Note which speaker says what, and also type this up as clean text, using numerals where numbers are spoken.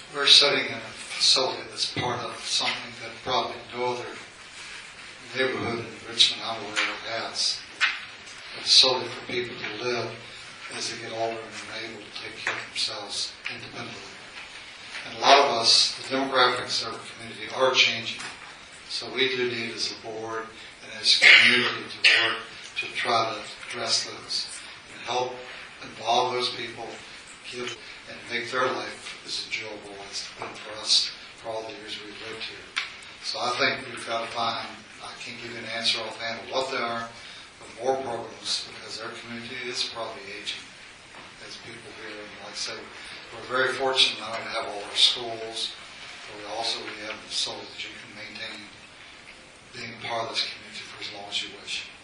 Speaker 1: we're sitting in a facility that's part of something that probably no other neighborhood in Richmond I'm aware of has. A facility for people to live as they get older and are able to take care of themselves independently. And a lot of us, the demographics of our community are changing. So we do need as a board and as a community to work to try to address those and help involve those people, give and make their life as enjoyable as it's been for us for all the years we've lived here. So I think we've got to find, I can't give you an answer offhand of what they are, but more programs because our community is probably aging as people here. And like I said, we're very fortunate not only to have all our schools, but we have a facility that you can maintain being a part of this community for as long as you wish.